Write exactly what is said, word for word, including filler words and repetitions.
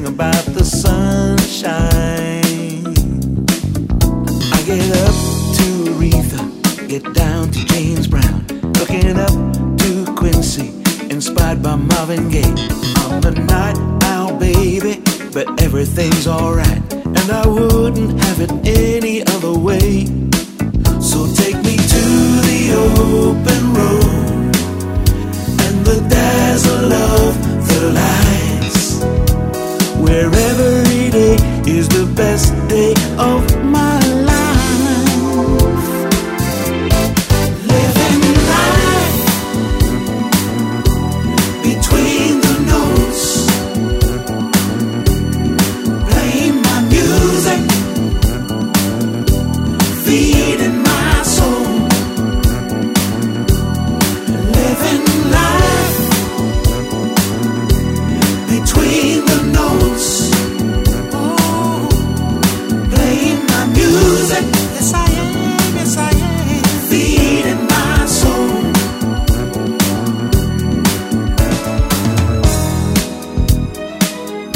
about the sunshine. I get up to Aretha, get down to James Brown, looking up to Quincy, inspired by Marvin Gaye. I'm the night owl, baby, but everything's alright, and I wouldn't have it any other way. So take me to the open road and the dazzle of the lights, wherever